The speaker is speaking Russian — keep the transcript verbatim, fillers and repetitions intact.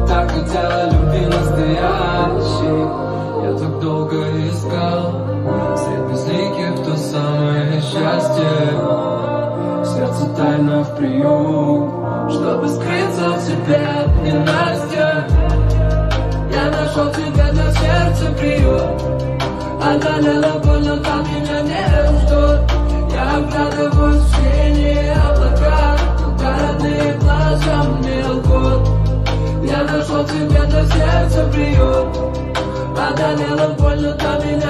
так хотела любви настоящей. Я так долго искал среди безликих то самое счастье. Сердце тайно в приют, чтобы скрыться от тебя, ненастья. Я нашел тебя для сердца приют. Одолела боль, но там меня не ждут. Я вглядываюсь в синие облака, когда родные глаза мне лгут. Я нашел тебя для сердца приют. Одолела боль, но там меня